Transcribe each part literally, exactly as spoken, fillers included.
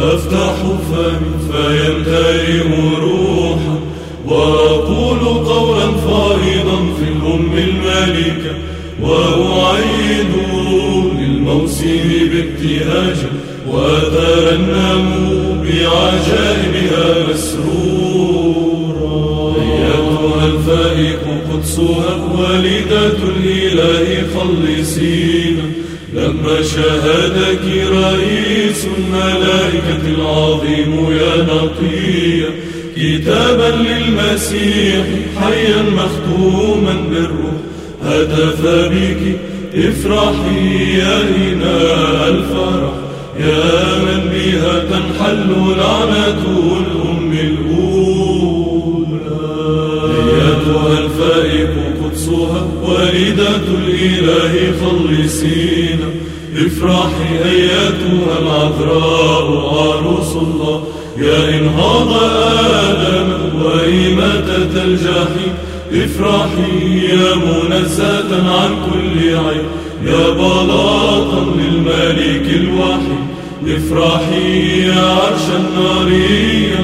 أفتح فمي فيمتلئ روحا، وأقول قولا فائضا في الأم الملكة، وأعيد للموسم بابتهاج، وأترنم بعجائبها مسرورا. أيتها الفائق قدسها والدة الإله خلصينا، لما شاهدك رئيس الملائكة العظيم يا نقيا، كتابا للمسيح حيا مختوما بالروح، هتف بك افرحي يا إناء الفرح، يا من بها تنحل لعنة الأم الأولى. أيتها الفائق قدسها والدة الإله خلصينا، افرحي أيتها العذراء عروس الله، يا إنهاض آدم وإماتة الجحيم، افرحي يا منزهة عن كل عيب، يا بلاطا للملك الوحيد، افرحي يا عرشا ناريا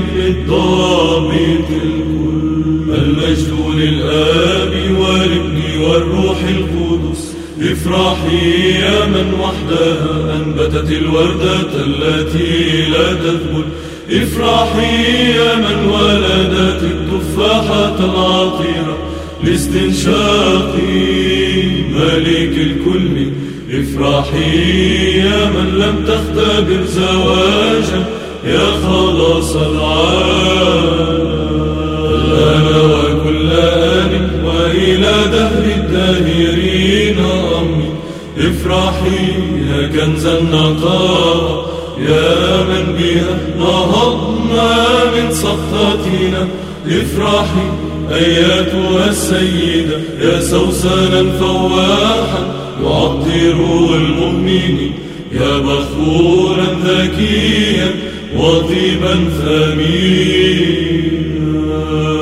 للضابط الكل. المجد للآب والابن والروح القدس، افرحي يا من وحدها أنبتت الوردة التي لا تذبل، افرحي يا من ولدت التفاحة العطيرة لاستنشاق ملك الكل، افرحي يا من لم تختبر زواجا يا خلاص العالم. الآن وكل آن وإلى دهر الداهرين أمي، افرحي يا كنز النقاء، يا من بها نهضنا من سقطتنا، افرحي أيتها السيدة يا سوسنا فواحا يعطر المؤمنين، يا بخورا ذكيا وطيبا ثمينا.